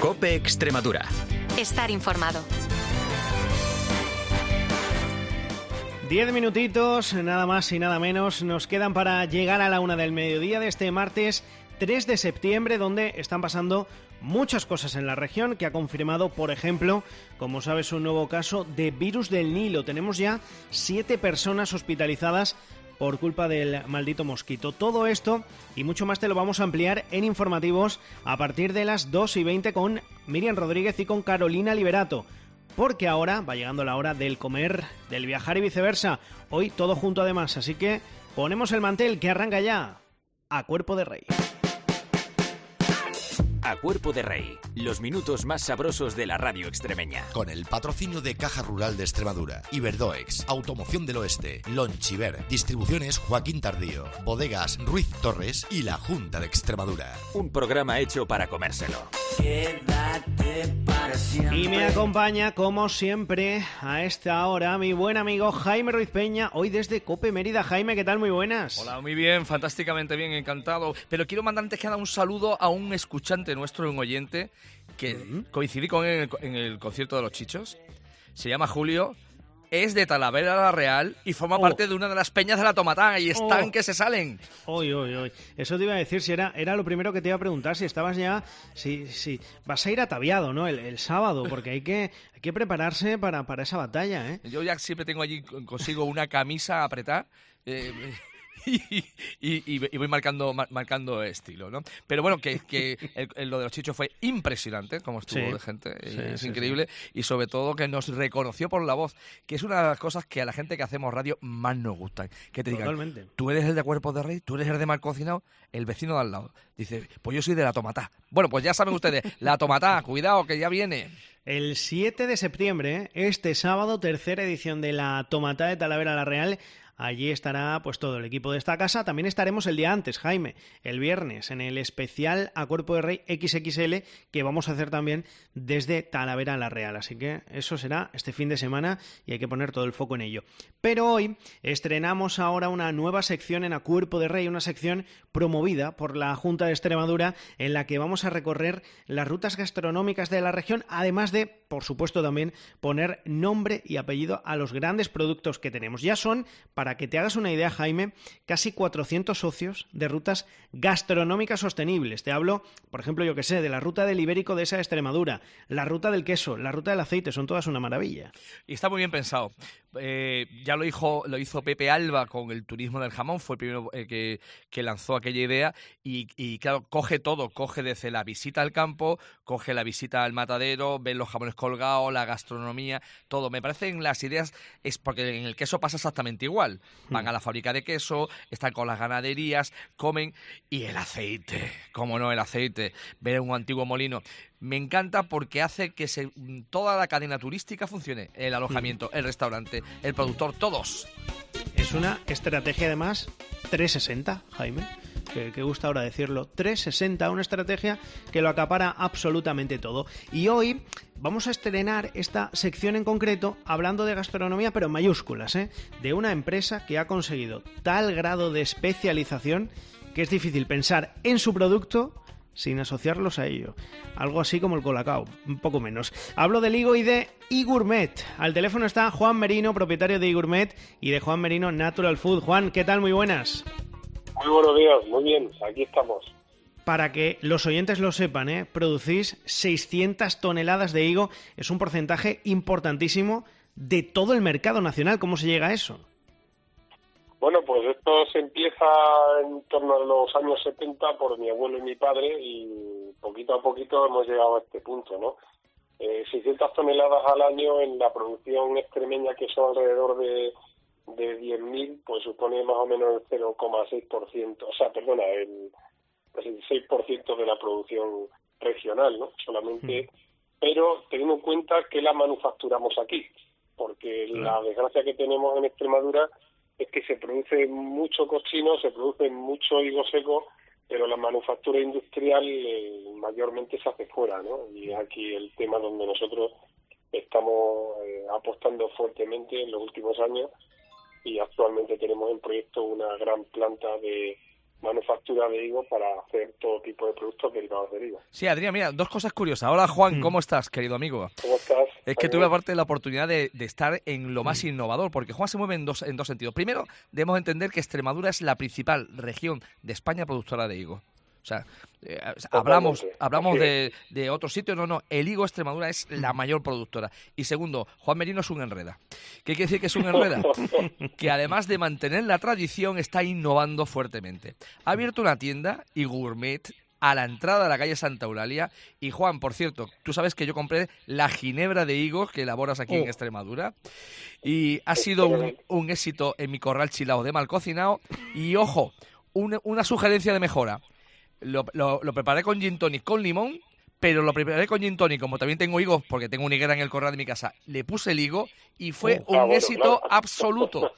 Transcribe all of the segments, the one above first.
COPE Extremadura. Estar informado. 10 minutitos, nada más y nada menos, nos quedan para llegar a la 1 del mediodía de este martes 3 de septiembre, donde están pasando muchas cosas en la región, que ha confirmado, por ejemplo, como sabes, un nuevo caso de virus del Nilo. Tenemos ya 7 personas hospitalizadas por culpa del maldito mosquito. Todo esto y mucho más te lo vamos a ampliar en informativos a partir de las 2:20 con Miriam Rodríguez y con Carolina Liberato. Porque ahora va llegando la hora del comer, del viajar y viceversa. Hoy todo junto además, así que ponemos el mantel que arranca ya a Cuerpo de Rey. A Cuerpo de Rey, los minutos más sabrosos de la radio extremeña. Con el patrocinio de Caja Rural de Extremadura, Iberdoex, Automoción del Oeste, Lonchiver, Distribuciones Joaquín Tardío, Bodegas Ruiz Torres y la Junta de Extremadura. Un programa hecho para comérselo. Y me acompaña, como siempre, a esta hora, mi buen amigo Jaime Ruiz Peña, hoy desde COPE Mérida. Jaime, ¿qué tal? Muy buenas. Hola, muy bien, fantásticamente bien, encantado. Pero quiero mandar antes que nada un saludo a un escuchante nuestro, un oyente, que coincidí con él en el concierto de Los Chichos. Se llama Julio, es de Talavera la Real y forma parte de una de las peñas de la Tomatá y están que se salen. Hoy. Eso te iba a decir, si era lo primero que te iba a preguntar, si estabas ya, si vas a ir ataviado, ¿no? El sábado, porque hay que prepararse para esa batalla, ¿eh? Yo ya siempre tengo allí consigo una camisa apretada. Y voy marcando estilo, ¿no? Pero bueno, que lo de Los Chichos fue impresionante, como estuvo de gente, es increíble, y sobre todo que nos reconoció por la voz, que es una de las cosas que a la gente que hacemos radio más nos gustan, que te digan, tú eres el de Cuerpo de Rey, tú eres el de Mal Cocinado, el vecino de al lado, dice, pues yo soy de la Tomatá. Bueno, pues ya saben ustedes, la Tomatá, cuidado que ya viene. El 7 de septiembre, este sábado, tercera edición de la Tomatá de Talavera la Real. Allí estará pues todo el equipo de esta casa. También estaremos el día antes, Jaime, el viernes, en el especial A Cuerpo de Rey XXL que vamos a hacer también desde Talavera la Real. Así que eso será este fin de semana y hay que poner todo el foco en ello. Pero hoy estrenamos ahora una nueva sección en A Cuerpo de Rey, una sección promovida por la Junta de Extremadura en la que vamos a recorrer las rutas gastronómicas de la región, además de, por supuesto, también poner nombre y apellido a los grandes productos que tenemos. Ya son, para que te hagas una idea, Jaime, casi 400 socios de rutas gastronómicas sostenibles. Te hablo, por ejemplo, yo que sé, de la ruta del Ibérico de esa Extremadura, la ruta del queso, la ruta del aceite, son todas una maravilla. Y está muy bien pensado. Ya lo hizo Pepe Alba con el turismo del jamón, fue el primero que lanzó aquella idea y claro, coge todo, coge desde la visita al campo, coge la visita al matadero, ven los jamones colgados, la gastronomía, todo. Me parecen las ideas, es porque en el queso pasa exactamente igual. Van a la fábrica de queso, están con las ganaderías, comen, y el aceite, cómo no, el aceite, ver un antiguo molino. Me encanta porque hace que toda la cadena turística funcione, el alojamiento, el restaurante, el productor, todos. Es una estrategia además 360, Jaime, que gusta ahora decirlo, 360, una estrategia que lo acapara absolutamente todo. Y hoy vamos a estrenar esta sección en concreto hablando de gastronomía, pero en mayúsculas, de una empresa que ha conseguido tal grado de especialización que es difícil pensar en su producto sin asociarlos a ello. Algo así como el Colacao, un poco menos. Hablo del higo y de iGourmet. Al teléfono está Juan Merino, propietario de iGourmet y de Juan Merino Natural Food. Juan, ¿qué tal? Muy buenas. Muy buenos días, muy bien, aquí estamos. Para que los oyentes lo sepan, producís 600 toneladas de higo. Es un porcentaje importantísimo de todo el mercado nacional. ¿Cómo se llega a eso? Bueno, pues esto se empieza en torno a los años 70 por mi abuelo y mi padre y poquito a poquito hemos llegado a este punto, ¿no? 600 toneladas al año en la producción extremeña, que son alrededor de 10.000, pues supone más o menos el 0,6%, o sea, perdona, el 6% de la producción regional, ¿no? Solamente, pero teniendo en cuenta que la manufacturamos aquí, porque la desgracia que tenemos en Extremadura es que se produce mucho cochino, se produce mucho higo seco, pero la manufactura industrial mayormente se hace fuera, ¿no? Y es aquí el tema donde nosotros estamos apostando fuertemente en los últimos años y actualmente tenemos en proyecto una gran planta de manufactura de higo para hacer todo tipo de productos derivados del higo. Sí, Adrián, mira, dos cosas curiosas. Hola, Juan, ¿cómo estás, querido amigo? ¿Cómo estás? Es que tuve aparte la oportunidad de estar en lo más innovador, porque Juan se mueve en dos sentidos. Primero, debemos entender que Extremadura es la principal región de España productora de higo. O sea, hablamos de otros sitios, no, el higo Extremadura es la mayor productora. Y segundo, Juan Merino es un enreda. ¿Qué quiere decir que es un enreda? Que además de mantener la tradición, está innovando fuertemente. Ha abierto una tienda y gourmet a la entrada de la calle Santa Eulalia. Y Juan, por cierto, tú sabes que yo compré la ginebra de higos que elaboras aquí en Extremadura y ha sido un éxito en mi corral chilao de mal cocinado. Y ojo, una sugerencia de mejora. Lo preparé con gin tonic con limón, pero lo preparé con gin tonic, como también tengo higos, porque tengo una higuera en el corral de mi casa, le puse el higo y fue un éxito absoluto.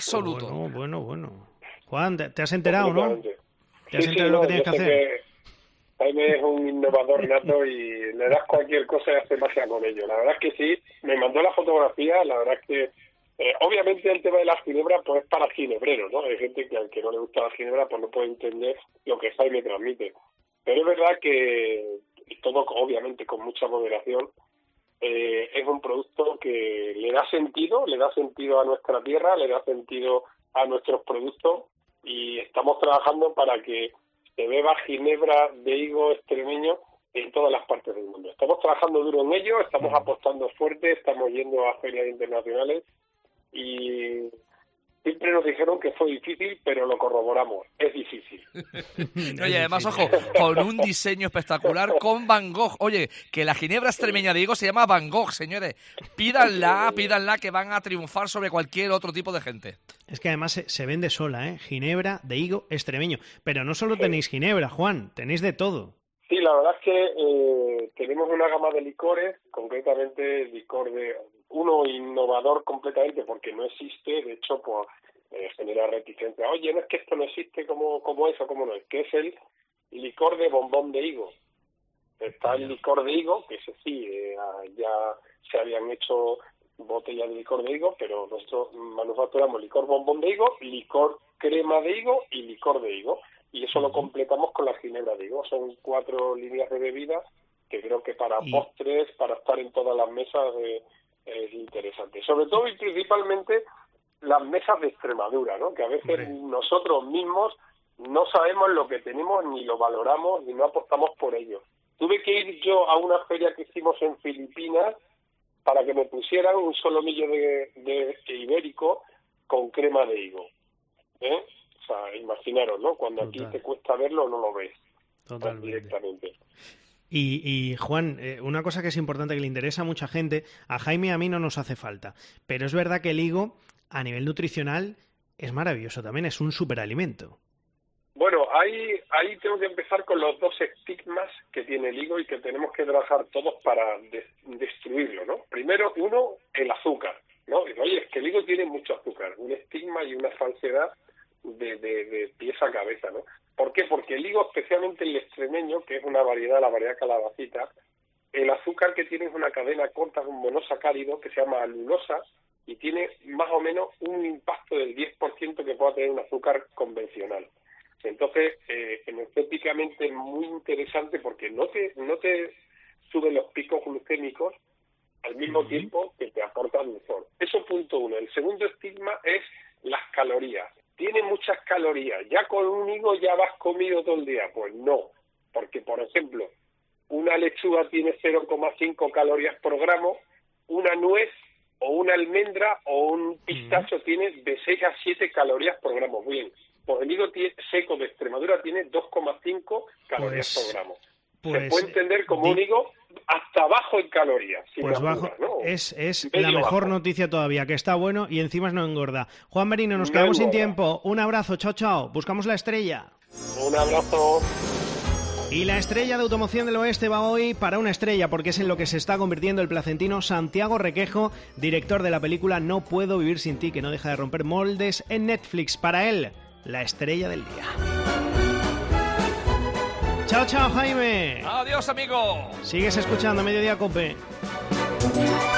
Bueno. Juan, ¿te has enterado, no? ¿Te has enterado de lo que tienes que hacer? Jaime es un innovador nato y le das cualquier cosa y hace magia con ello. La verdad es que sí, me mandó la fotografía, la verdad es que obviamente el tema de la ginebra pues es para ginebreros, ¿no? Hay gente que al que no le gusta la ginebra pues no puede entender lo que Jaime transmite. Pero es verdad que todo obviamente con mucha moderación, es un producto que le da sentido a nuestra tierra, le da sentido a nuestros productos y estamos trabajando para que se beba ginebra de higo extremeño en todas las partes del mundo. Estamos trabajando duro en ello, estamos apostando fuerte, estamos yendo a ferias internacionales y siempre nos dijeron que fue difícil, pero lo corroboramos, es difícil. Oye, además, ojo, con un diseño espectacular con Van Gogh. Oye, que la ginebra extremeña de higo se llama Van Gogh, señores. Pídanla, que van a triunfar sobre cualquier otro tipo de gente. Es que además se vende sola, ginebra de higo extremeño. Pero no solo tenéis ginebra, Juan, tenéis de todo. Sí, la verdad es que tenemos una gama de licores, concretamente licor de uno innovador completamente porque no existe, de hecho pues genera reticencia. Oye, no es que esto no existe como eso, como no es, que es el licor de bombón de higo. Está el licor de higo, que ese sí, ya se habían hecho botellas de licor de higo, pero nosotros manufacturamos licor bombón de higo, licor crema de higo y licor de higo. Y eso lo completamos con la ginebra de higo. Son 4 líneas de bebidas que creo que para postres, para estar en todas las mesas es interesante. Sobre todo y principalmente las mesas de Extremadura, ¿no? Que a veces nosotros mismos no sabemos lo que tenemos, ni lo valoramos, ni no apostamos por ello. Tuve que ir yo a una feria que hicimos en Filipinas para que me pusieran un solomillo de ibérico con crema de higo. O sea, imaginaros, ¿no? Cuando aquí te cuesta verlo, no lo ves. Totalmente. Directamente. Y Juan, una cosa que es importante, que le interesa a mucha gente, a Jaime y a mí no nos hace falta, pero es verdad que el higo, a nivel nutricional, es maravilloso también, es un superalimento. Bueno, ahí tengo que empezar con los dos estigmas que tiene el higo y que tenemos que trabajar todos para destruirlo, ¿no? Primero, uno, el azúcar, ¿no? Oye, es que el higo tiene mucho azúcar, un estigma y una falsedad de pies a cabeza, ¿no? ¿Por qué? Porque el higo, especialmente el extremeño, que es una variedad, la variedad calabacita, el azúcar que tiene es una cadena corta, es un monosacárido que se llama alulosa y tiene más o menos un impacto del 10% que pueda tener un azúcar convencional. Entonces, energéticamente es muy interesante porque no te suben los picos glucémicos al mismo tiempo que te aporta dulzor. Eso punto uno. El segundo estigma es las calorías. Tiene muchas calorías. ¿Ya con un higo ya vas comido todo el día? Pues no, porque por ejemplo, una lechuga tiene 0,5 calorías por gramo, una nuez o una almendra o un pistacho tiene de 6 a 7 calorías por gramo. Bien, pues el higo seco de Extremadura tiene 2,5 calorías por gramo. Se puede entender como un higo hasta bajo en calorías. Pues bajo, ¿no? Es la mejor noticia todavía, que está bueno y encima no engorda. Juan Merino, nos quedamos sin tiempo. Un abrazo, chao. Buscamos la estrella. Un abrazo. Y la estrella de Automoción del Oeste va hoy para una estrella, porque es en lo que se está convirtiendo el placentino Santiago Requejo, director de la película No puedo vivir sin ti, que no deja de romper moldes en Netflix. Para él, la estrella del día. Chao, Jaime. Adiós, amigo. Sigues escuchando Mediodía Cope.